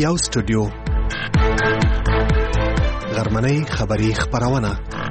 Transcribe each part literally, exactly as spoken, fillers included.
یو سټوډیو غرمنۍ خبری خبرونه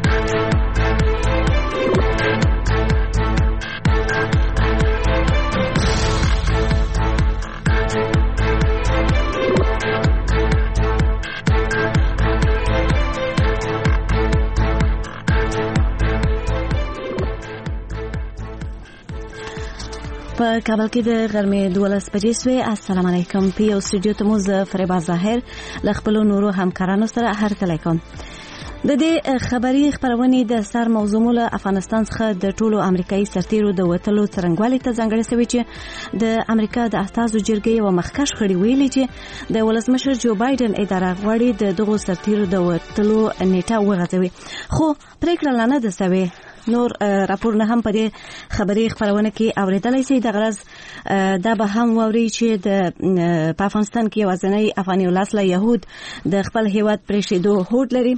په کابل کې د غرمې دولس بجې شوې. السلام علیکم. په یو سټوډیو ته مو زه فریبا ظاهر له خپلو نورو همکارانو سره هرکلی کوم. د دې خبري خبرونې د سر موضوع له افغانستان څخه د ټولو امریکایي سرتیرو د وټلو څرنګوالي ته ځانګړې شوې چې د امریکا د استازو جرګې یو مخکښ خړی ویلي چې د ولسمشر جو بایدن اداره غواړي د دغو سرتیرو د وټلو نیټه وغځوي، خو پریکړه لا نه ده شوې. نور راپورونه هم په دې خبري خبرونه کې اوریدلای شي. د غرض دا به هم ووري چې د په افغانستان کې وزنی افغاني ولس له يهود د خپل هیواد پرېښودو هوډ لري.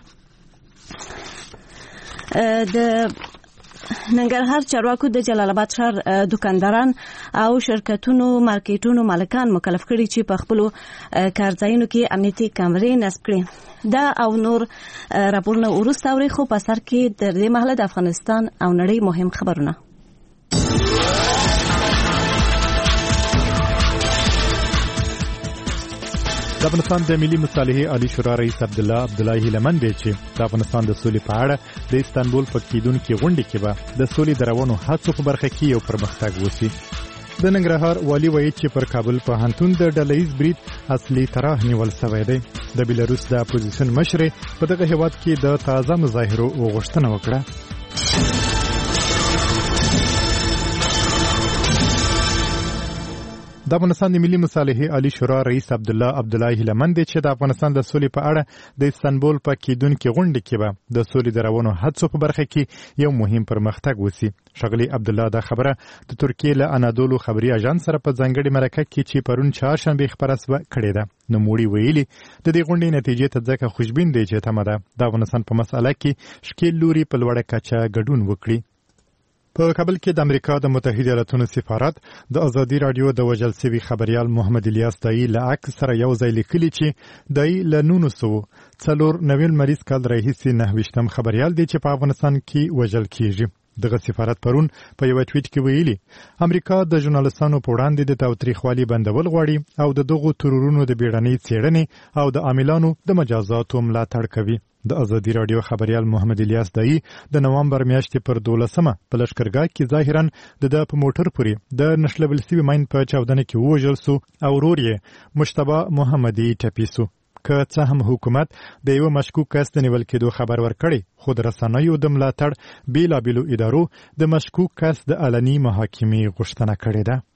د ننګرهار چارواکو د جلال آباد ښار دکانداران او شرکتونو مارکیټونو مالکان مکلف کړي چې په خپلو کارځایونو کې امنیتي کامرې نصب کړي. دا او نور راپورونه وروسته اوري، خو په سر کې د دې مهاله د افغانستان او نړۍ مهم خبرونه. د افغانستان د ملي مصالحې عالی شورا رئیس عبد الله عبدالله هیلمن دی چې د افغانستان د سولې په اړه د استانبول په کېدونکې غونډې کې به د سولې د روانو هڅو په برخه کې یو پرمختګ وشي. د ننګرهار والي وایي چې پر کابل پوهنتون د ډلهییز برید اصلي طرح نیول شوی دی. د بیلاروس د اپوزیشن مشرې په دغه هیواد کې د تازه مظاهرو غوښتنه وکړه. د افغانستان د ملي مصالحې عالی شورا رئیس عبد الله عبدالله هیلمن دی چې د افغانستان د سولې په اړه د استانبول په کېدونکې غونډې کې به د سولې د روانو هڅو په برخه کې یو مهم پرمختګ وشي. ښاغلي عبدالله دا خبره د ترکیې له انادولو خبري اژانس سره په ځانګړې مرکه کې چې پرون چهارشنبه خبره سوه کړې ده. نوموړي ویلي د دې غونډې نتیجې ته ځکه خوشبین دی چې تمه ده د افغانستان په مسأله کې ښکیل لوري په لوړه کچه ګډون وکړي. په کابل کې د امریکا د متحده ایالاتونو سفارت د ازادي رادیو د وژل شوي خبريال محمد الیاس دای له عکس سره یو ځای لیکلي چې دای له نولس سوه څلور نوي لمریز کال راهیسې نهه ویشتم خبريال دی چې په افغانستان کې وژل کیږي. دغه سفارت پرون په یو ټویټ کې ویلي امریکا د ژورنالستانو په وړاندې د تاوتریخوالي بندول غواړي او د دغو ترورونو د بیړنۍ څېړنې او د عاملانو د مجازاتو ملاتړ کوي. د ازادي رادیو خبريال محمد الیاس دای د نوامبر میاشتې پر دولسمه په لشکرګاه کې ظاهرا د د په موټر پورې د نشلبل سوي ماین په چاودنه کې وژل سو او ورور یې مجتبی محمدي ټپي سو. که څه هم حکومت د یو مشکوک کس د نیول کېدو خبر ورکړي، خو د رسنیو د ملاتړ بیلابیلو ادارو د مشکوک کس د علني محاکمې غوښتنه کړې ده.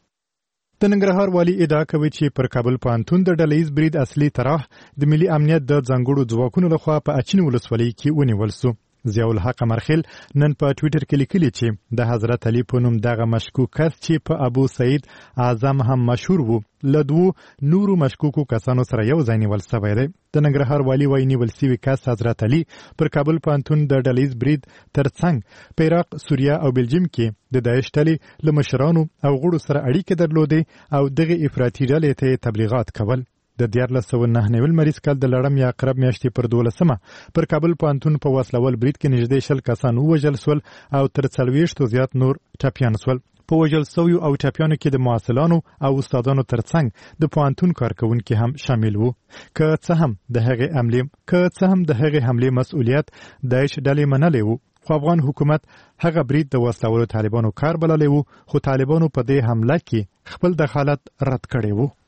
د ننګرهار والي ادعا کوي چې پر کابل پوهنتون د ډلهییز برید اصلي طرح د ملي امنیت د ځانګړو ځواکونو لخوا په اچین ولسوالۍ کې ونیول سو. ضیاء الحق مرخیل نن په ټویټر کې لیکلي چې د حضرت علي په نوم دغه مشکوک کس چې په ابو سعید اعظم هم مشهور وو له دوو نورو مشکوکو کسانو سره یو ځای نیول شوی دی. د ننګرهار والي وایي نیول سوي کس حضرت علي پر کابل پوهنتون د ډلهییز برید ترڅنګ په عراق، سوریه او بلجیم کې د داعش ډلې له مشرانو او غړو سره اړیکې درلودې او دغه افراطي ډلې ته تبلیغات کول. د دیارلس سوه نهه نوي لمریز کال د لړم یا عقرب میاشتې پر دولسمه پر کابل پوهنتون په وسلوال برید کې نږدې شل کسان ووژل سول او تر څلوېښتو زیات نور ټپیان سول. په وژل سویو او ټپیانو کې د محصلانو او استادانو ترڅنګ د پوهنتون کارکوونکي هم شامل وو. که څه هم د هغې حملې که څه هم د هغې حملې مسؤلیت داعش ډلې منلی وو، خو افغان حکومت هغه برید د وسلوالو طالبانو کار بللی وو، خو طالبانو په دې حمله کې خپل دخالت رد کړی وو.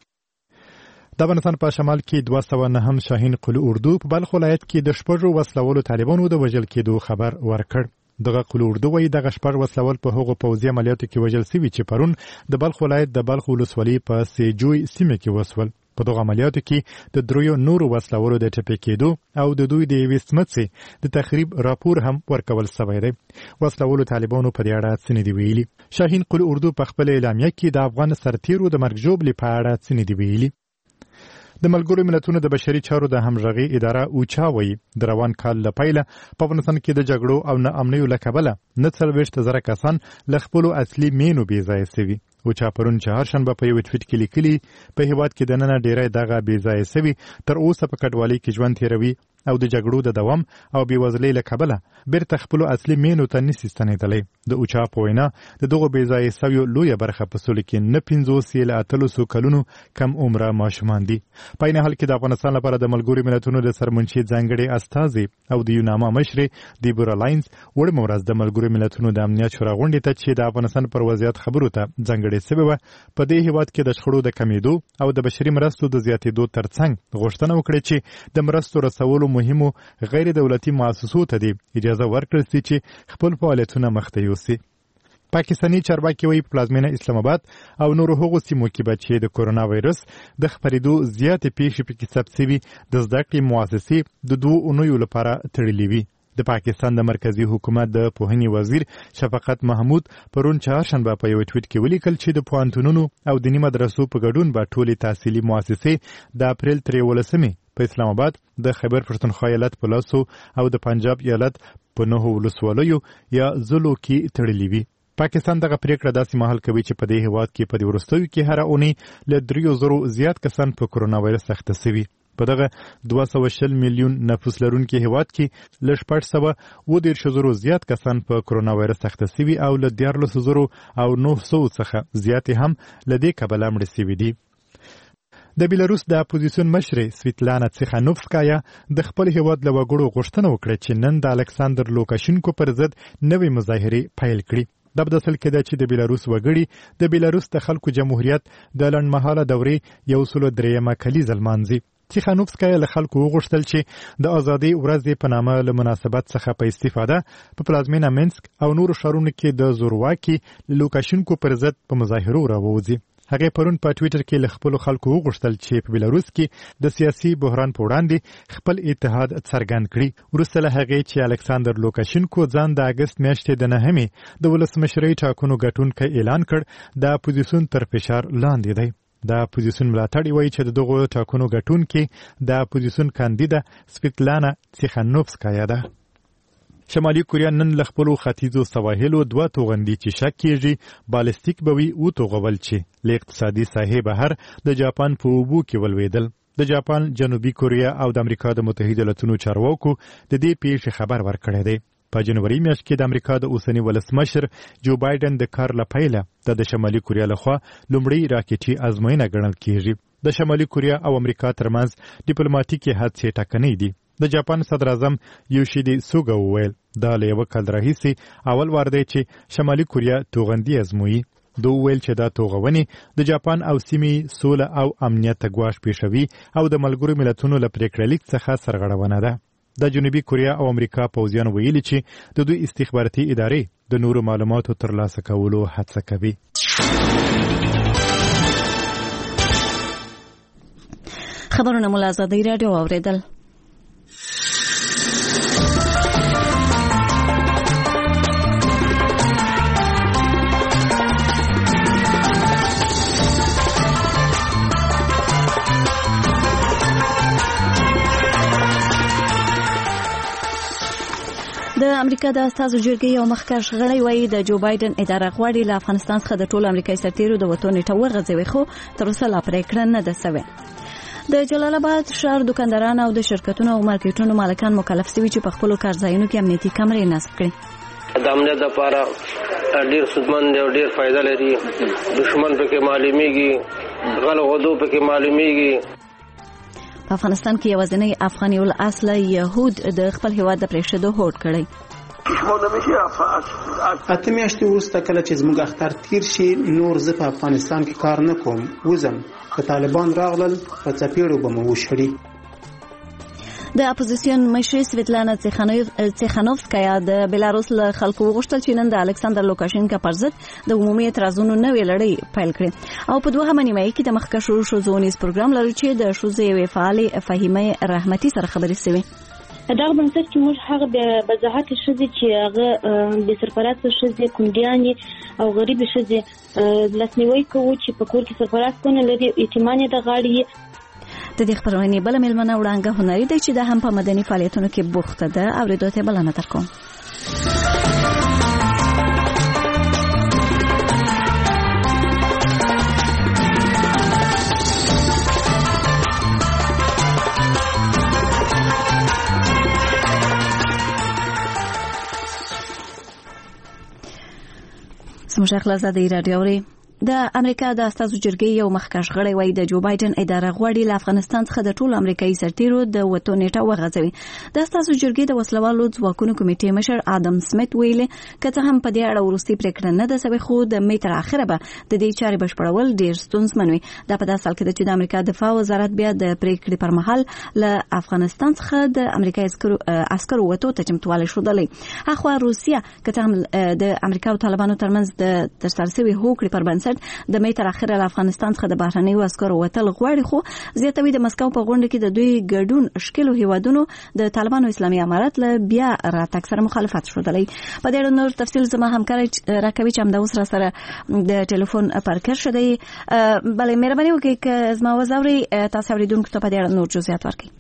د افغانستان په شمال کې دوه سوه نهم شاهین قلو اردو په بلخ ولایت کې د شپږو وسلوالو طالبانو د وژل کېدو خبر ورکړ. دغه قلو اردو وایي دغه شپږ وسلوال په هغو پوځي عملیاتو کې وژل سوي چې پرون د بلخ ولایت د بلخ ولسوالۍ په سیجوی سیمه کې وسول. په دغه عملیاتو کې د دریو نورو وسلوالو د ټپي کېدو او د دوی د یوې سمڅې د تخریب راپور هم ورکول شوی دی. وسلوالو طالبانو په دې اړه څه نه دي ویلي. شاهین قلو اردو په خپل اعلامیه کې د افغان سرتیرو د مرګ ژوبلې په اړه څه نه دي ویلي. د ملګرو ملتونو د بشري چارو د همغږي اداره اوچا وایي د روان کال له پیله په افغانستان کې د جګړو او ناامنیو له کبله نه څلوېښت زره کسان له خپلو اصلي مینو بې ځایه سوي. اوچا پرون چهارشنبه په یو ټویټ کې لیکلي په هیواد کې دننه ډیری دغه بې ځایه سوي تر اوسه په کډوالۍ کې ژوند تیروي او د جګړو د دوام او بېوزلۍ له کبله بیرته خپلو اصلي مینو ته نشي ستنېدلی. د اوچا په وینا د دغو بې ځایه سویو لویه برخه په سولې کې نه پنځوس یې له اتلسو کلونو کم عمره ماشومان دي. په عین حال کې د افغانستان لپاره د ملګرو ملتونو د سرمنشي ځانګړي استازي او د یوناما مشرې دیبورا لاینز وړمه ورځ د ملګرو ملتونو د امنیت شورا غونډې ته چې د افغانستان پر وضعیت خبرو ته ځانګړې سوې وه په دې هیواد کې د شخړو د کمیدو او د بشري مرستو د زیاتېدو ترڅنګ غوښتنه وکړه چې د مرستو رسولو مهمو غیر دولتي مؤسسو ته دی اجازه ورکړل شي چې خپل فعالیتونه مخته یوسي. پاکستاني چارواکي وایي په پلازمینه اسلام آباد او نورو هغو سیمو کې به چې د کورونا وایرس د خپرېدو زیاتې پیښې پکې ثبت سوي د زده کړې مؤسسې د دوو اونیو لپاره تړلې وي. د پاکستان د مرکزی حکومت د پوهنې وزیر شفقت محمود پرون چهارشنبه په یو ټویټ کې ولیکل چې د پوهنتونونو او دیني مدرسو په ګډون به ټولې تحصیلي مؤسسې د اپریل تر یولسمې په اسلام آباد د خیبر پښتونخوا ایالت په لسو او د پنجاب ایالت په نهو ولسوالیو یا ضلعو کې تړلې وي. پاکستان دغه پریکړه داسې مهال کوي چې په دې هیواد کې په دې وروستیو کې هره اونۍ له دریو زرو زیات کسان په کورونا وایرس اخته سوي. په دغه دوه سوه شل میلیون نفوس لرونکي هیواد کې له شپږ سوه اووه دېرش زرو زیات کسان په کورونا وایرس اخته سوي او له دیارلسو زرو او نهه سوو څخه زیاتې هم له دې کبله مړه سوي دي. د بیلاروس د اپوزیسیون مشرې سویتلانا تیخانوفسکایا د خپل هیواد له وګړو غوښتنه وکړه چې نن د الکساندر لوکاشینکو پر ضد نوې مظاهرې پیل کړي. دا په داسې کې ده چې د بیلاروس وګړي د بیلاروس د خلکو جمهوریت د لنډمهاله دورې یو سل درېیمه کلیزه لمانځي. تیخانوفسکایا له خلکو وغوښتل چې د ازادۍ ورځې په نامه له مناسبت څخه په استفاده په پلازمینه منسک او نورو ښارونو کې د زورواکي لوکاشینکو پر ضد په مظاهرو راووځي. هغه پرون په ټویټر کې له خپل خلکو وغوښتل چې په بیلاروس کې د سیاسي بحران په وړاندې خپل اتحاد څرګند کړي. وروسته له هغې چې الکساندر لوکاشینکو ځان د اګست میاشتې د نهمې د ولسمشرۍ ټاکنو ګټونکی اعلان کړ د اپوزیسیون تر فشار لاندې دی. د اپوزیسیون ملاتړي وایي چې د دغو ټاکنو ګټونکې د اپوزیسیون کاندیده سویتلانا تیخانوفسکایا ده. شمالي کوریا نن له خپلو ختیځو سواحلو دوه توغندي چې شک کېږي بالستیک به وي وتوغول چې له اقتصادي ساحې بهر د جاپان په اوبو کې ولوېدل. د جاپان، جنوبي کوریا او د امریکا د متحده ایالاتونو چارواکو د دې پیښې خبر ورکړی دی. په جنوري میاشت کې د امریکا د اوسني ولسمشر جو بایدن د کار له پیله د شمالي کوریا لخوا لومړی راکټي ازموینه ګڼل کېږي. د شمالي کوریا او امریکا ترمنځ ډیپلوماټیکي حادثې ټاکنې دي. د جاپان صدر اعظم یوشیدی سوګا وویل دا له یوه کال راهیسې اول وار دی چې شمالي کوریا توغندي ازمويي. دوی ویل چې دا توغونې د جاپان او سیمې سوله او امنیت ته ګواښ پېښوي او د ملګرو ملتونو له پریکړه لیک څخه سرغړونه ده. د جنوبي کوریا او امریکا پوځیان ویلي چې د دوی استخباراتي ادارې د نورو معلوماتو ترلاسه کولو هڅه کوي. خبرونه مو له ازادۍ راډیو واورېدل. د امریکا د استازو جرګې یو مخکښ غړی وایي د جو بایدن اداره غواړي له افغانستان څخه د ټولو امریکایي سرتیرو د وتو نیټه وغځوي، خو تر اوسه لا پرېکړه نه ده سوې. د جلال آباد ښار دوکانداران او د شرکتونو او مارکیټونو مالکان مکلف سوي چې په خپلو کارځایونو کې امنیتي کمرې نصب کړي. د امنیت لپاره ډېر سودمند او ډېر فایده لري. دشمن پکې معلومیږي، غل غدو پکې معلومیږي. په افغانستان کې یوازینی افغاني الاصله يهود د خپل هیواد د پرېښودو هوډ کړی. اته میاشتې وروسته کله چې زموږ اختر تیر شي نور زه په افغانستان کې کار نه کوم، وزم که طالبان راغلل په څپېړو به مو وشړي. د اپوزیسیون مشرې سویتلانا تیخانوفسکایا د بیلاروس له خلکو وغوښتل چې نن د الکساندر لوکاشینکا پر ضد د عمومي اعتراضونو نوې لړۍ پیل کړي او په دوهمه نیمایي کې د مخکښو ښځو ونیز پروګرام لري چې د ښځو یوې فعالې فهیمه رحمتي سره خبرې شوې. دغه بنسټ چې موږ هغه د بزاحت ښځې چې هغه بې سرپرسته ښځې، کونډیانې او غریبې ښځې لاسنیوی کوو چې په کور کې سرپرست نه لري، یتیمانې د غاړې. د دې خبرونې بل ملمنه وړاندې هنري دی چې د هم په مدني فعالیتونو کې بوخته ده او د دوی بلنه درکوم. سمجه خلاصه د رادیو اوري د امریکا د استازو جرګې یو مخکښ غړی وایي د جو بایدن اداره غواړي له افغانستان څخه د ټولو امریکایي سرتیرو د وتو نیټه وغځوي. د استازو جرګې د وسلوالو ځواکونو کمیټې مشر ادم سمیت ویلي که څه هم په دې اړه وروستۍ پریکړه نه ده شوې خو د مې تر اخره به د دې چارې بشپړول ډېر ستونزمن وي. دا په داسې حال کې ده چې د امریکا دفاع وزارت بیا د پریکړې پر مهال له افغانستان څخه د امریکایي عسکرو وتو ته چمتوالی ښودلی. اخوا روسیه که څه هم د امریکا او طالبانو ترمنځ د ترسره شوې هوکړې پر بنسټ د مې تر اخره له افغانستان څخه د بهرنیو عسکرو وتل غواړي، خو زیاتوي د مسکو په غونډه کې د دوی ګډون شکلو هیوادونو د طالبانو اسلامي امارت له بیا راتګ سره مخالفت شودلی. په دې اړه نور تفصیل زما همکار راکوي چې هم د اوس را سره د ټلیفون پر کر شدی. بلې مهرباني وکړئ که زما وزوري تاسو اوریدونکو ته په دې اړه نور جزئیات ورکړئ.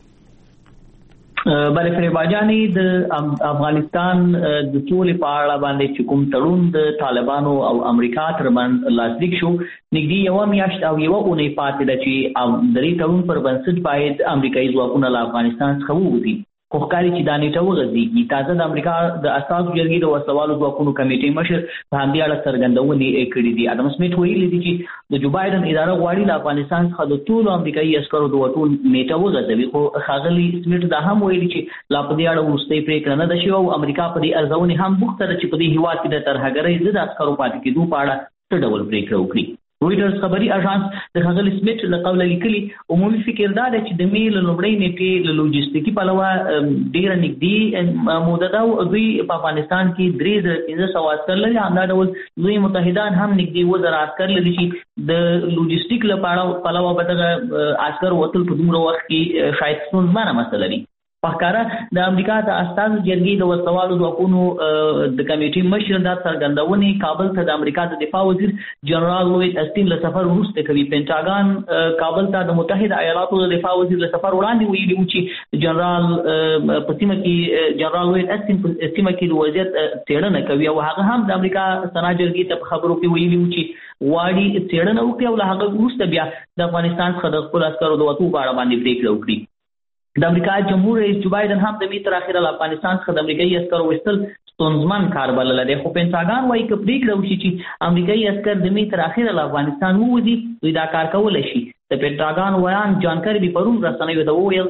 بلې فریبا جانې د افغانستان د سولې په اړه باندې چې کوم تړون د طالبانو او امریکا ترمنځ لاسلیک شو نږدې یوه میاشت او یوه اونۍ پاتې ده چې د دې تړون پر بنسټ باید امریکایي ځواکونه له افغانستان څخه ووځي. خو ښکاري چې دا نیټه وغځېږي. تازه د امریکا د استازو جرګې د وسلوالو ځواکونو کمیټې مشر په همدې اړه څرګندونې کړې دي. ادم سمیت ویلي دي چې د جو بایدن اداره غواړي له افغانستان څخه د ټولو امریکایي عسکرو د وتو نیټه وغځوي، خو ښاغلي سمیت دا هم ویلي چې لا په دې اړه وروستۍ پرېکړه نه ده شوې او امریکا په دې ارزونې هم بوخته ده چې په دې هېواد کې د ترهګرۍ ضد عسکرو پاتې کېدو په اړه څه ډول پرېکړه وکړي. رویټرز خبري اژانس د ښاغلي سمیت له قوله لیکلي عمومي فکر دا دی چې د مې له لومړۍ نیټې له لوجستیکي پلوه ډېره نږدې موده ده او دوی په افغانستان کې درې زره پنځه سوه عسکر لري. همدا ډول دوی متحدان هم نږدې اووه زره عسکر لري چې د لوجستیک له پلوه به دغه عسکر وتل په دومره وخت کې شاید ستونزمنه مسله وي. په ښکاره د امریکا د استازو جرګې د وسلوالو ځواکونو د کمیټې مشر دا څرګندونې کابل ته د امریکا د دفاع وزیر جنرال لوید اسټین له سفر وروسته کوي. پینټاګان کابل ته د متحده ایالاتو د دفاع وزیر له سفر وړاندې ویلي و چې جنرال په سیمه کې جنرال لوید اسټین په سیمه کې د وضعیت څېړنه کوي او هغه هم د امریکا سنا جرګې ته په خبرو کې ویلي و چې غواړي څېړنه وکړي او له هغه وروسته بیا د افغانستان څخه د خپلو عسکرو د وتو په اړه باندې پرېکړه وکړي. د امریکا جمهور رئیس جو بایدن هم د مې تر اخره له افغانستان څخه د امریکایي عسکرو ویستل ستونزمن کار بللی دی، خو پینټاګان وایي که پرېکړه وشي چې امریکایي عسکر د مې تر اخره له افغانستان ووځي دوی دا کار کولی شي. د پینټاګان ویان جان کربي پرون رسنیو ته وویل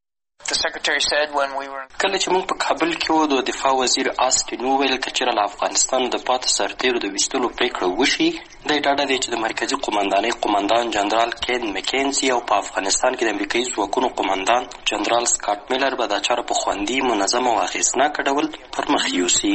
کله چې موږ په کابل کې وو د دفاع وزیر آسټین وویل که چېرې له افغانستان د پاتې سرتیرو د ویستلو پرېکړه وشي دی ډاډه دی چې د مرکزي قمندانۍ قمندان جنرال کین مکینزي او په افغانستان کې د امریکایي ځواکونو قمندان جنرال سکاټ میلر به دا چاره په خوندي منظم او اغېزناکه ډول پرمخ یوسي.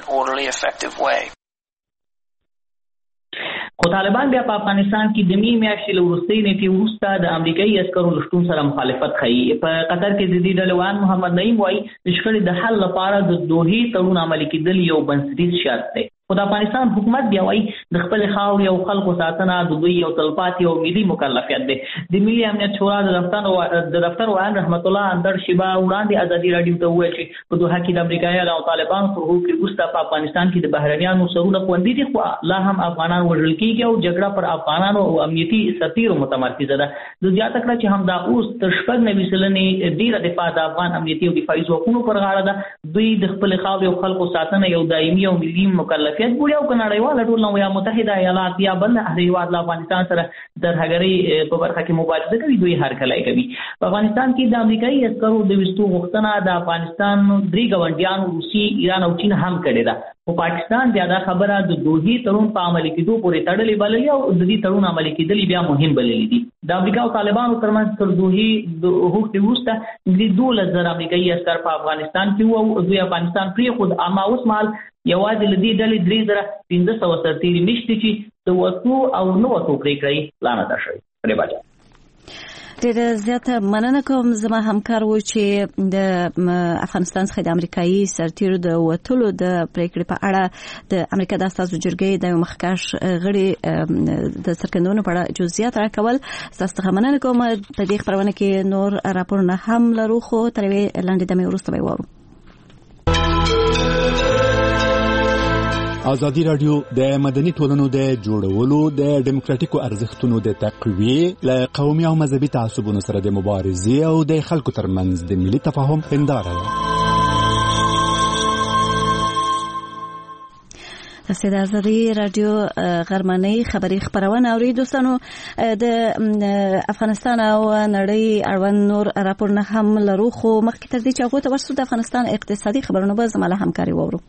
خو طالبان بیا په افغانستان کې د مې میاشتې له وروستۍ نیټې وروسته د امریکایي عسکرو له شتون سره مخالفت ښیي. په قطر کې د دې ډلې ویان محمد نعیم وایي د شخړې د حل لپاره د دوحې تړون عملي کېدل یو بنسټیز شرط دی. خو د افغانستان حکومت بیا وایي د خپلې خاورې او خلکو ساتنه د دوی یو تلپاتې او ملي مکلفیت دی. د ملي امنیت شورا د دفتر ویان رحمت الله اندر شیبه وړاندې ازادي راډیو ته وویل چې په دوحه کې د امریکایانو او طالبانو پر هوکړې وروسته په افغانستان کې د بهرنیانو سرونه خوندي دي، خو لا هم افغانان وژل کېږي او جګړه پر افغانانو او امنیتي سرتیرو متمرکزه ده. د زیاته کړه چې همدا اوس تر شپږ نوي سلنې ډېره دفاع د افغان امنیتي او دفاعي ځواکونو پر غاړه ده. دوی د خپلې خاورې او خلکو ساتنه یو دایمي او ملي مکلفیت بولي او که نړیواله ټولنه یا متحده ایالات یا بل هېواد له افغانستان سره د ترهګرۍ په برخه کې مبارزه کوي دوی هرکلی کوي. په افغانستان کې د امریکایي عسکرو د ویستو غوښتنه د افغانستان درې ګاونډیانو روسي، ایران او چین هم کړې ده، خو پاکستان بیا دا خبره د دوحې تړون په عملي کېدو پورې تړلې بللې او د دې تړون عملي کېدل بیا مهم بللي دي. د امریکا او طالبانو ترمنځ تر دوحې د هوکړې وروسته نږدې دولس زره امریکایي عسکر په افغانستان کې وو او دوی افغانستان پرېښود، اما اوس مهال یوازې له دې ډلې درې زره پنځه سوه سرتیري نشته چې د وتو او نه وتو پرېکړه یې لا نه ده شوې. ډېره زیاته مننه کوم. زما همکار و چې د افغانستان څخه د امریکایي سرتیرو د وتلو د پریکړې په اړه د امریکا د استازو جرګې د مخکښ غړي د څرګندونو په اړه جزئیات راکول. تاسو ته مننه کوم. په دې خبرونه کې نور راپورونه هم لرو، خو تر یوې لنډې دمې وروسته به وورو. ازادي راډیو د مدني ټولنو د جوړولو د ډیموکراتیکو ارزښتونو د تقویې له قومي او مذهبي تعصبونو سره د مبارزې او د خلکو ترمنځ د ملي تفاهم هنداره ده. تاسو د ازادي راډیو غرمنۍ خبري خبرونه اورئ. دوستانو، د افغانستان او نړۍ اړوند نور راپورونه هم لرو، خو مخکې تر دې چې هغه ته ورسو د افغانستان اقتصادي خبرونه به زموږ همکاري وورو.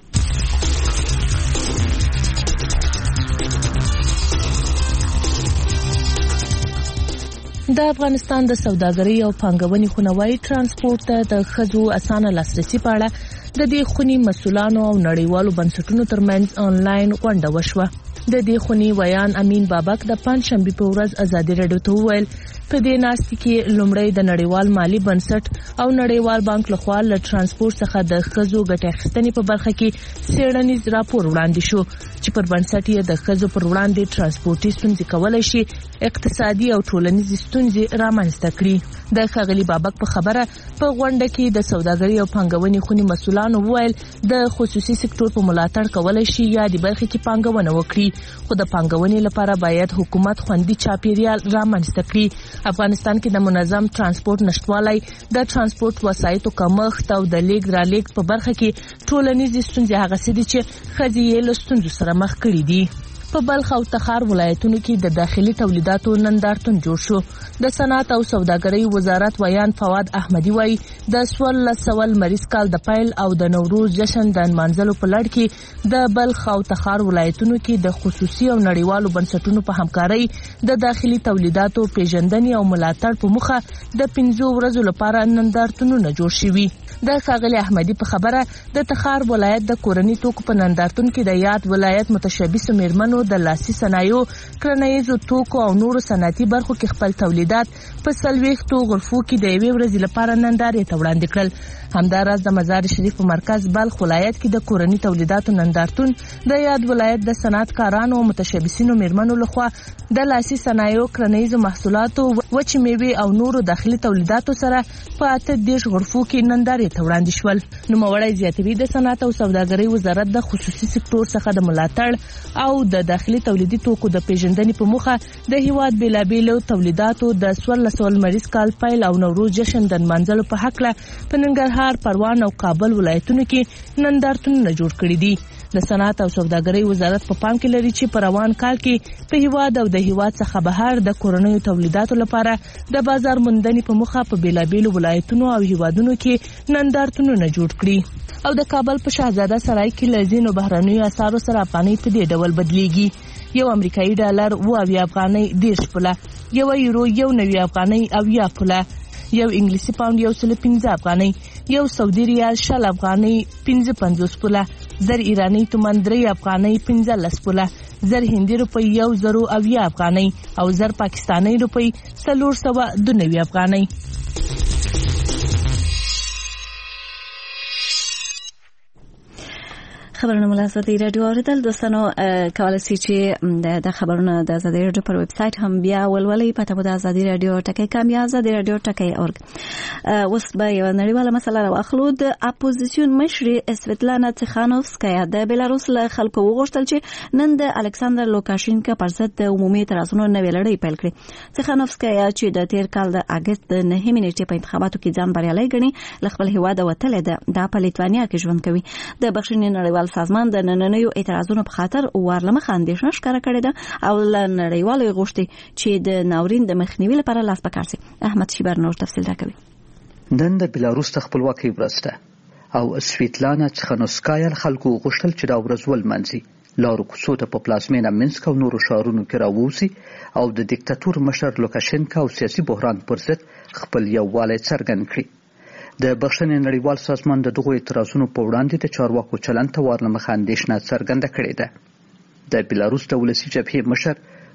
د افغانستان د سوداګرۍ او پانګونې خونوي ترانسپورت ته د ښځو اسانه لاسرسي په اړه د دې خوني مسولانو او نړیوالو بنسټونو ترمنځ آنلاین غونډه وشوه. د دې خوني ویان امین بابک د پنځشنبه په ورځ ازادي راډیو ته وویل په دې ناستې کې لومړی د نړیوال مالی بنسټ او نړیوال بانک لخوا له ترانسپورت څخه د ښځو ګټې اخیستنې په برخه کې څېړنیز راپور وړاندې شو چې پر بنسټ یې د ښځو پر وړاندې ترانسپورتي ستونزې کولای شي اقتصادي او ټولنیزې ستونزې رامنځته کړي. د ښاغلي بابک په خبره په غونډه کې د سوداګرۍ او پانګونې خوني مسولانو وویل د خصوصي سکتور په ملاتړ کولای شي یا د برخې کې پانګونه وکړي، خو د پانګونې لپاره باید حکومت خوندي چاپیریال رامنځته کړي. افغانستان کې د منظم ترانسپورت نشټوالی، د ترانسپورت وسایطو کمښت او د لیږد رالېږد په برخه کې ټولنیزې ستونزې هغه څه دي چې ښځې یې له ستونزو سره مخ کړي دي. په بلخ او تخار ولایتونو کې د داخلي تولیداتو نندارتون جوړ شو. د صنعت او سوداګرۍ وزارت ویان فواد احمدي وایي د څوارلس سوه لمریز کال د پیل او د نوروز جشن د نمانځلو په لړ کې د بلخ او تخار ولایتونو کې د خصوصي او نړیوالو بنسټونو په همکارۍ د داخلي تولیداتو پیژندنې او ملاتړ په موخه د پنځو ورځو لپاره نندارتونونه جوړ شوي. د ښاغلي احمدي په خبره د تخار ولایت د کورني توکو په نندارتون کې د یاد ولایت متشبث میرمنو د لاسي صنایعو، کرنیزو توکو او نورو صنعتي برخو کې خپل تولیدات په څلوېښتو غرفو کې د یوې ورځې لپاره نندارې ته وړاندې کړل. همداراز د مزار شریف په مرکز بلخ ولایت کې د کورني تولیداتو نندارتون د یاد ولایت د صنعتکارانو او متشبثینو میرمنو لخوا د لاسي صنایعو، کرنیزو محصولاتو، وچې میوې او نورو داخلي تولیداتو سره په اته دېرش غرفو کې نندارې ته وړاندې شول. نوموړی زیاتوي د صنعت او سوداګرۍ وزارت د خصوصي سکتور څخه د ملاتړ او د داخلي تولیدي توکو د پیژندنې په موخه د هیواد بیلابیلو تولیداتو د څوارلس سوه لمریز کال پیل او نوروز جشن د نمانځلو په هکله په ننګرهار، پروان او کابل ولایتونو کې نندارتونونه جوړ کړي دي. د صنعت او سوداګرۍ وزارت په پام کې لري چې په روان کال کې په هیواد او د هیواد څخه بهر د کورنیو تولیداتو لپاره د بازار موندنې په موخه په بیلابیلو ولایتونو او هیوادونو کې نندارتونونه جوړ کړي. او د کابل په شاهزاده سرای کې لزینو بهرنیو اسعارو سره افغانۍ په دې ډول بدلیږي. یو امریکایي ډالر اوه اویا افغانۍ دېرش پوله، یو یورو یو نوي افغانۍ اویا پوله، یو انګلیسي پاوند یو سل پنځه افغانۍ، یو سعودي ریال شل افغانۍ پنځه پنځوس پوله، زر ایرانی تومان درې افغانۍ پنځلس پوله، زر هندي روپی یو زرو اویا افغانۍ او زر پاکستانی روپی څلور سوه دوه نوي افغانۍ. خبرونه مو له ازادي راډیو اوریدل. دوستانو، کولای شئ چې د خبرونه د ازادي راډیو پر ویب سټ هم بیا ولولئ. پته مو د ازادي راډیو ټکی کام یا ازادي راډیو ټکی اورګ. اوس به یو نړیواله مسله راواخلو. د اپوزیسیون مشرې سویتلانا تخانوفسکایا د بیلاروس له خلکو وغوښتل چې نن د الکساندر لوکاشینکا پر ضد د عمومي اعتراضونو نوې لړۍ پیل کړي. تخانوفسکایا چې د تیر کال د اگست د نهمې نیټې په انتخاباتو کې ځان بریالۍ ګڼي، له خپل هیواده وتلې ده. دا په لیتوانیا کې ژوند کوي. د بخښنې نړیوال سازمان د نننیو اعتراضونو په خاطر وارلمخ اندېښنه ښکاره کړې ده او له نړیوالو غوښتي چې د ناورین د مخنیوي لپاره لاس په کار شي. احمد شیبر نور تفصیل راکوي. نن د بیلاروس د خپلواکۍ ورځ ده او سویتلانا تخانوفسکایا خلکو غوښتل چې دا ورځ ولمانځي، لارو کوڅو ته په پلازمینه منسک او نورو ښارونو کې راووځي او د دیکتاتور مشر لوکاشینکا او سیاسي بحران پر ضد خپل یووالی څرګند کړي. د بخښنې نړیوال سازمان د دغو اعتراضونو په وړاندې د چارواکو چلند ته ورلمخه اندېښنه څرګنده کړې ده. د بیلاروس د ولسي جبهې مشر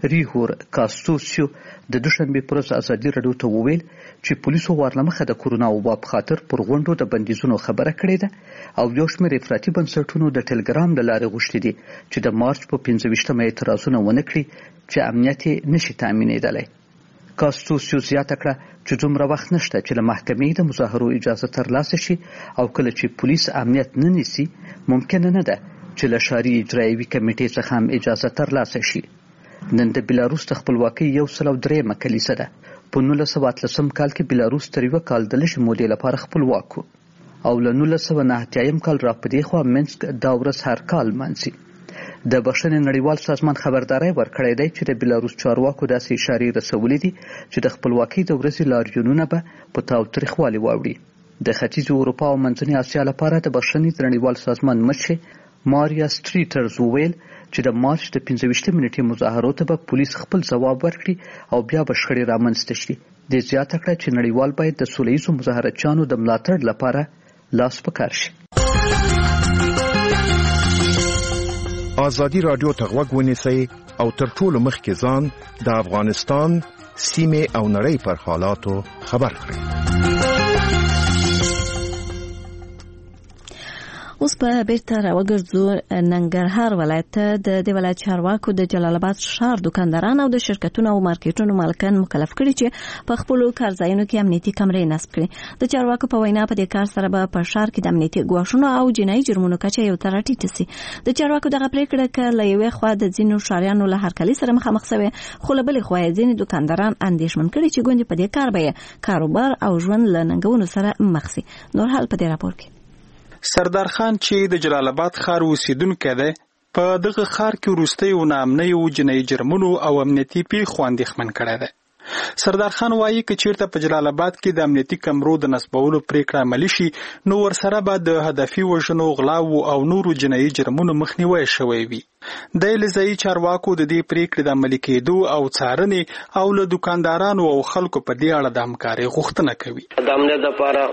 ریهور کاستوسیو د دوشنبه پر ورځ ازادي راډیو ته وویل چې پولیسو ورلمخه د کورونا وبا په خاطر پر غونډو د بندیزونو خبره کړې ده او یو شمېر افراطي بنسټونو د ټلګرام له لارې غوښتي دي چې د مارچ په پنځه ویشتمه اعتراضونه ونه کړي چې امنیت یې نشي تامینېدلی. کاستوسیو زیاته کړه چې دومره وخت نشته چې له محکمې د مظاهرو اجازه ترلاسه شي او کله چې پولیس امنیت نه نیسي ممکنه نه ده چې له ښاري اجرایوي کمیټې څخه هم اجازه ترلاسه شي. نن د بیلاروس د خپلواکۍ یو سل او درېیمه کلیسه ده. په نولس سوه اتلسم کال کې بیلاروس تر یوه کال د لږې مودې لپاره خپلواک و او له نولس سوه نهه اتیایم کال را په دې خوا منسک دا ورځ هر کال لمانځي. د بښنې نړیوال سازمان خبرداری ورکړی دی چې د بیلاروس چارواکو داسې اشارې رسولې دي چې د خپلواکۍ د ورځې لاریونونه به په تاوتریخوالي واوړي. د ختیځې اروپا او منځنۍ اسیا لپاره د بښنې د نړیوال سازمان مشر ماریا سټریټرز وویل چې د مارچ د پنځه ویشتمې نېټې مظاهرو ته به پولیس خپل ځواب ورکړي او بیا به شخړې رامنځته شي. دې زیاته کړه چې نړیوال باید د سوله ییزو مظاهرچیانو د ملاتړ لپاره لاس په کار شي. ازادي راډیو ته غوږ ونیسئ او تر ټولو مخکې ځان د افغانستان سیمې او نړۍ پر حالاتو خبر کړئ. اوس په بیرته راوګرځو ننګرهار ولایت ته. د دې ولایت چارواکو د جلال آباد ښار دکانداران او د شرکتونو او مارکیټونو مالکان مکلف کړي چې په خپلو کارځایونو کې امنیتي کمرې نصب کړي. د چارواکو په وینا په دې کار سره به په ښار کې د امنیتي ګواښونو او جنایي جرمونو کچه یو تر ټیټه سي. د چارواکو دغه پریکړه که له یوې خوا د ځینو ښاریانو له هرکلي سره مخامخ شوې، خو له بلې خوا یې ځینې دکانداران اندېښمن کړي چې ګوندې په دې کار به کاروبار او ژوند له ننګونو سره مخ سي. نور حال په دې راپور کې. سردار خان چې د جلال آباد ښار اوسیدونکی دی، په دغه ښار کې وروستیو ناامنیو جنایي جرمونو او امنیتي پیښو اندېښمن کړی دی. سردار خان وایي که چیرته په جلال آباد کې د امنیتي کمرو د نصبولو پریکړه عملي شي نو ورسره به د هدفي وژنو، غلاو او نورو جنایي جرمونو مخنیوی شوی وي. د لزایي چارواکو د دې پریکړې د عملي کېدو او څارنې او له دکاندارانو او خلکو په دې اړه د همکارۍ غوښتنه کوي. د امنیت لپاره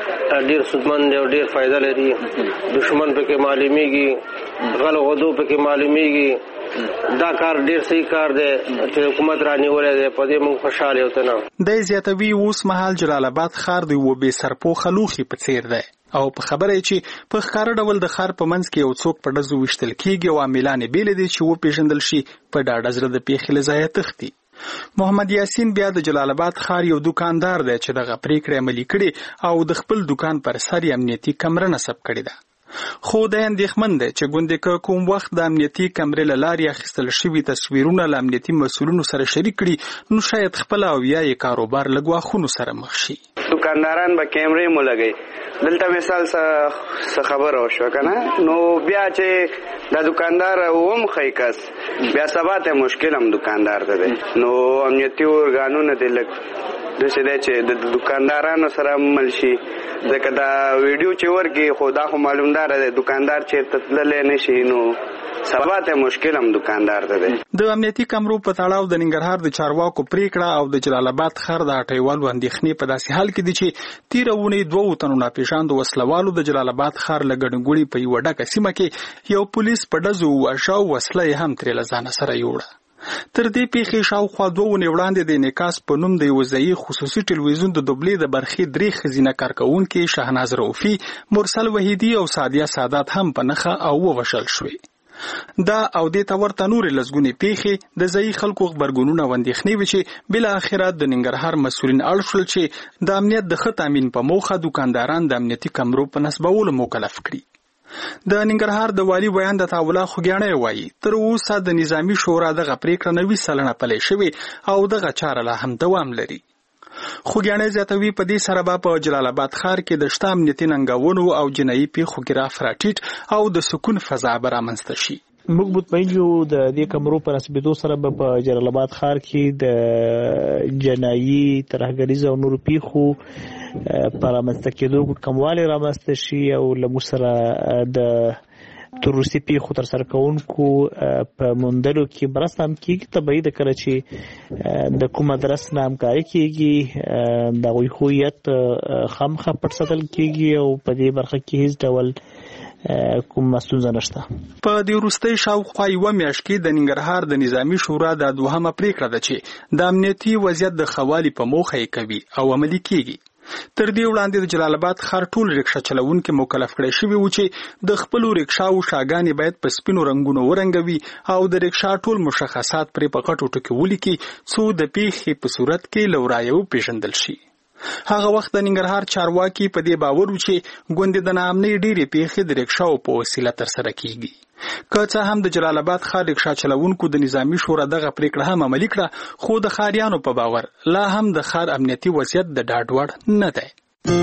ډېر سودمند او ډېر فایده لري. دشمن پکې معلومیږي، غل غدو پکې معلومیږي. دا کار ډیر صحیح کار دی چې حکومت رانیولې دی. په دې موږ خوشاله یو. ته د زیاتوي اوس مهال جلال آباد ښار دی و به سرپوخه لوخي په څیر دی او په خبره چې په ښکاره ډول د ښار په منځ کې یو څوک په ډزو وشتل کیږي او عاملان بیل دي چې و پیژندل شي په ډاډه زړه د پیښې لزایه تختی. محمد یاسین بیا د جلال آباد ښار یو دکاندار دی چې دغه پریکړه عملي کړي او د خپل دکان پر سر امنیتي کمره نصب کړي ده. خو د اندېښمن دی چې ګوندې که کوم وخت د امنیتي کمرې له لارې اخیستل شوي تصویرونه له امنیتي مسؤلینو سره شریک کړي نو شاید خپله او یا یې کاروبار له ګواښونو سره مخ شي. دکانداران به کیمرې مو لګوي. دلته مثال څه خبره وشوه که نه، نو بیا چې دا دکاندار ومخی کس بیا سبا ته مشکل هم دکاندار ته دی. نو امنیتي ارګانونه دې لږ داسې دی چې د دکاندارانو سره مل شي. ځکه دا ویډیو چې ورکړي خو دا خو معلومدار دی دکاندار چېرته تللی نه شي، نو سبا ته مشکل هم دکاندار ته دی. د امنیتي کمرو په تړاو د ننګرهار د چارواکو پریکړه او د جلال آباد ښار د هټیوالو اندېښنې په داسې حال کې دي چې تېره اونۍ دوو تنو ناپېژاندو وسلوالو د جلال آباد ښار له ګڼې ګوڼې په یوه ډکه سیمه کې یو پولیس په ډزو وواژه او وسله یې هم ترې له ځانه سره یوړه. تر دې پیښې شاوخوا دوه اونۍ وړاندې د انعکاس په نوم د یوه ځایي خصوصي ټلویزیون د دوبلې د برخې درې ښځینه کارکوونکي شهناز رؤفي، مرسل وحیدي او سعدیه سادات هم په نښه او ووژل شوې. دا او دې ته ورته نورې لسګونې پیښې د ځایي خلکو غبرګونونه او اندېښنې وې چې بالاخره د ننګرهار مسؤلین اړ شول چې د امنیت د ښه تامین په موخه دکانداران د امنیتي کمرو په نصبولو مکلف کړي. د ننګرهار د والي بیان د تعالی خوګیاڼی وایي تر اوسه د نظامی شورا دغه پریکړه نوي سلنه پلی شوې او دغه چاره لا هم دوام لري. خوګیاڼی زیاتوي په دې سره به په جلال آباد ښار کې د شته امنیتي ننګونو او جنایي پیښو ګراف راټیټ او د سکون فضا به رامنځته شي. موږ مطمئن یو د دې کمرو په نصبېدو سره به په جلال آباد ښار کې د جنایي ترهګریز او نورو پیښو په رامنځته کېدو کموالی رامنځته شي او له موږ سره د تروریستي پیښو ترسره کوونکو په موندلو کې مرسته هم کېږي. طبیعي ده کله چې د کومه درس نه همکاري کېږي د هغوی هویت خامخا پټ ساتل کېږي او په دې برخه کې هیڅ ډول کوم ستونزه نشته. په دې وروستۍ شاوخوا یوه میاشت کې د ننګرهار د نظامي شورا د دوهمه پریکړه ده چې د امنیتي وضعیت د ښه والي په موخه یې کوي او عملي کیږي. تر دې وړاندې د جلال آباد ښار ټول رکشا چلوونکي مکلف کړی شوي وو چې د خپلو رکشاو شاګانې باید په سپینو رنګونو ورنګوي او د رکشا ټول مشخصات پرې په غټو ټکو ولیکي څو د پیښې په صورت کې له ورایه وپېژندل شي. هغه وخت د ننګرهار چارواکي په دې باور و چې ګوندې د ناامنۍ ډېرې پیښې د رکشاو په وسیله ترسره کیږي. که څه هم د جلال آباد ښار رکشا چلوونکو د نظامي شورا دغه پریکړه هم عملي کړه، خو د ښاریانو په باور لا هم د ښار امنیتي وضعیت د ډاډ وړ نه دی.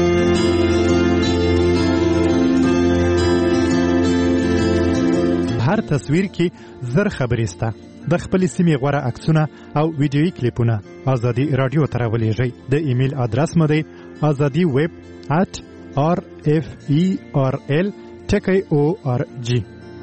هر تصویر کې زر خبرې سته. د خپل سیمې غوره عکسونه او ویډیویي کلیپونه ازادي رادیو ته راولېږئ. د ایمیل ادرس مو دی ازادي ویب ات آر اف ای آر ال ټکی او آر جی.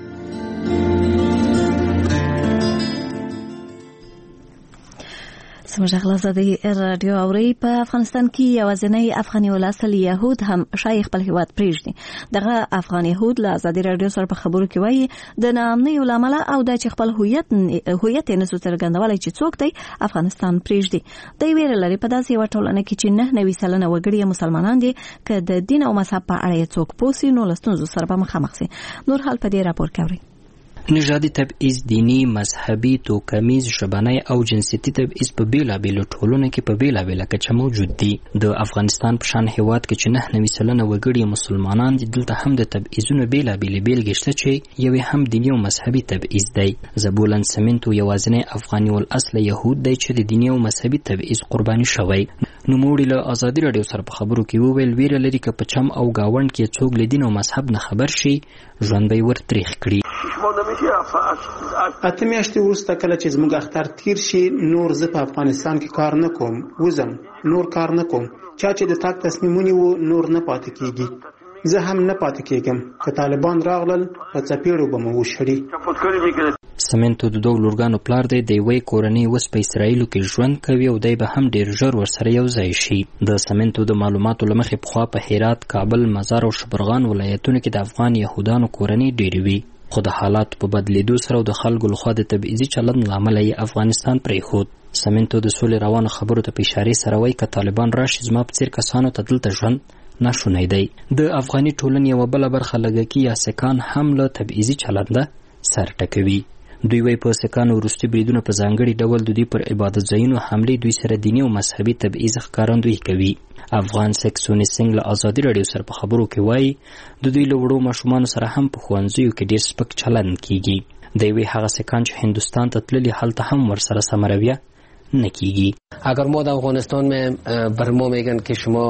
زموږ غږ ازادي رادیو اوري. په افغانستان کې یوازینی افغاني اصل يهود هم شای خپل هیواد پریږدي. دغه افغان يهود له ازادي رادیو سره په خبرو کې وایي د ناامنۍ علامه او د خپل هویت هویت نسو څرګندولای چې څوک دی افغانستان پریږدي. د ویره لري په داسې یو ټولنه کې چې نه نوي سلنه وګړي مسلمانان دي که د دین او مذهب په اړه څوک پوسی نو لستونزو سره به مخامخ شي. نور حال په دې راپور کوي. نژادي تبعیض، دینی، مذهبي، توکمیز، ژبنی او جنسیتي تبعیض په بیلابیلو ټولنو کې په بیلابیله کچه موجود دي. د افغانستان په شان هیواد کې چې نه نوي سلنه وګړي مسلمانان دي، دلته هم د تبعیضونو بیلابیلې بیلګې شته چې یوې هم دیني او مذهبي تبعیض دی. زبولن سمنتو یوازینی افغاني الاصل یهود دی چې د دیني او مذهبي تبعیض قرباني شوی. نوموړي له ازادي رادیو سره په خبرو کې وویل ویره لري که په چم او گاوند کې څوک له دین او مذهب نه خبر شي ژوند به یې ورتریخ کړي. اته میاشتې وروسته کله چې زموږ اختر تیر شي نور زه په افغانستان کې کار نه کوم، وزم نور کار نه کوم. چا چې د تاک تصمیمونی وو نور نه پاتې کیږي، زه هم نه پاتې کیږم. که طالبان راغلل په څپېړو به مو وشړي. سمنتو د دوه لورګانو پلار دی. د یوې کورنۍ اوس په اسرائیلو کې ژوند کوي او دی به هم ډېر ژر ورسره یو ځای شي. د سمنتو د معلوماتو له مخې پخوا په هرات، کابل، مزار او شبرغان ولایتونو کې د افغان یهودانو کورنۍ ډېرې وي، خو د حالاتو په بدلیدو سره او د خلکو لخوا د تبعیضي چلند له امله یې افغانستان پرېښود. سمنتو د سولې روانو خبرو ته په اشارې سره وایي که طالبان راشي زما په څېر کسانو ته دلته ژوند ناشونی دی. د افغاني ټولنې یوه بله برخه لږکي یا سکان هم له تبعیضي چلنده سر ټکوي. دوی وایي په سکانو وروستي بریدونه په ځانګړي ډول د دوی پر عبادت ځایونو حملې دوی سره دیني او مذهبي تبعیض ښکارندویي کوي. افغان سکسوني سنگ له ازادي رادیو سره په خبرو کې وایي د دوی له وړو ماشومانو سره هم په ښوونځیو کې ډېر سپک چلند کیږي. د یوې هغه سکان چې هندوستان ته تللي هلته هم ورسره سمه رویه نه کیږي. اگر ما در افغانستان میں بر ما میگن که شما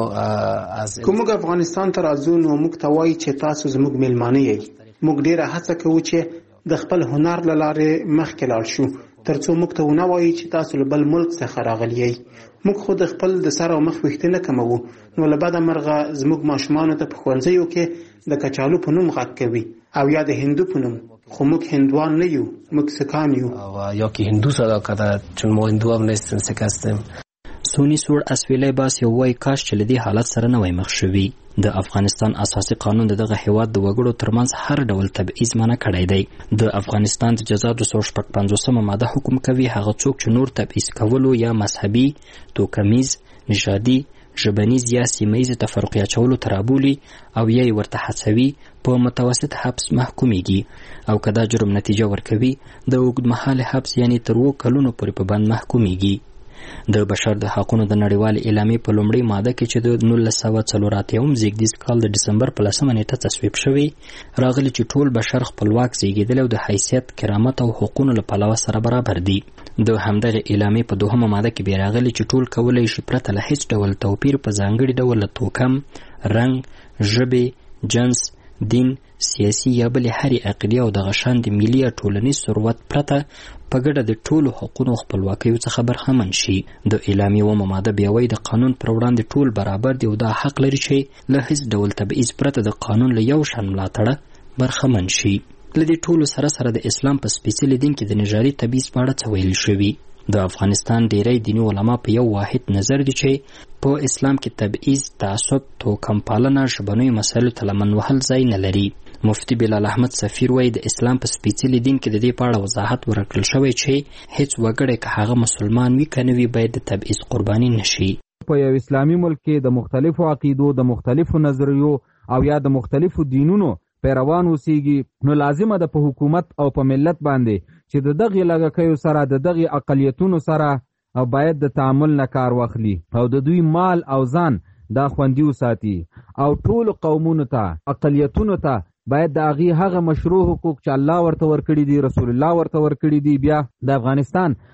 از که موږ افغانستان ته راځو نو موږ ته وایي چې تاسو زموږ میلمانه یئ. موږ ډېره هڅه کوو چې د خپل هنر له لارې مخکې لاړ شو ترڅو موږ ته ونه وایي چې تاسو له بل ملک څخه راغلي یئ. موږ خو د خپل د سر او مخ ویښته نه کموو، نو له بده مرغه زموږ ماشومانو ته په ښوونځیو کې د کچالو په نوم غږ کوي او یا د هندو په نوم، خو موږ هندوان نه یو، موږ سکان یو. یا که هندو صدا کرده چون ما هندو هم نیستیم، سک هستیم. سونی سوړ اسویلی باس یو وایي کاش چې له دې حالت سره نه وای مخ شوي. د افغانستان اساسي قانون د دغه هیواد د وګړو ترمنځ هر ډول تبعیض منع کړی دی. د افغانستان د جزا دوه سوه شپږ پنځوسمه ماده حکم کوي هغه څوک چې نور تبعیض کولو یا مذهبي، توکمیز، نژادي، ژبنیز یا سیمه ییز تفرقې اچولو ته رابولي او یا یې ورته هڅوي په متوسط حبس محکومیږي او که دا جرم نتیجه ورکوي د اوږدمهاله حبس یعنی تر اووه کلونو پورې په بند محکومیږي. د بشر د حقونو د نړیوالې اعلامیې په لومړۍ ماده کې چې د نولس سوه څلور اتیاوم زیږدیز کال د ډسمبر په لسمه نیټه تصویب شوی راغلی چې ټول بشر خپلواک زیږېدلی او د حیثیت، کرامت او حقونو له پلوه سره برابر دي. د همدغې اعلامیې په دوهمه ماده کې بیا راغلی چې ټول کولی شي پرته له هیڅ ډول توپیر په ځانګړي ډول له توکم، رنګ، ژبې، جنس، دین، سیاسي یا بلې هرې عقیدې او دغه شان د ملي یا ټولنیز ثروت پرته په ګډه د ټولو حقونو خپلواکیو څخه برخمن شي. د اعلامیې اوومه ماده بیا وایي د قانون پر وړاندې ټول برابر دي او دا حق لري چې له هیڅ ډول تبعیض پرته د قانون له یو شان ملاتړه برخمن شي. له دې ټولو سره سره د اسلام په سپېڅلي دین کې د نژادي تبعیض په اړه څه ویل شوي. د افغانستان ډیری دیني علما په یو واحد نظر دي چې په اسلام کې تبعیض، تعصب، توکم پالنه، ژبنیو مسایلو ته لمن وهل ځای نه لري. مفتي بلال احمد سفیر وایي د اسلام په سپېڅلي دین کې د دې په اړه وضاحت ورکړل شوی چې هیڅ وګړی که هغه مسلمان وي که نه وي باید د تبعیض قرباني نشي. په یو اسلامي ملک کې د مختلفو عقیدو، د مختلفو نظریو او یا د مختلفو دینونو پیروان اوسیږي، نو لازمه ده په حکومت او په ملت باندې چې د دغې لږکیو سره د دغې اقلیتونو سره او باید د تعامل نه کار واخلي او د دوی مال او ځان دا خوندي وساتي او ټول قومونو ته، اقلیتونو ته باید د هغې هغه مشروع حقوق چې الله ورته ورکړي دي، رسول الله ورته ورکړي دي، بیا د افغانستان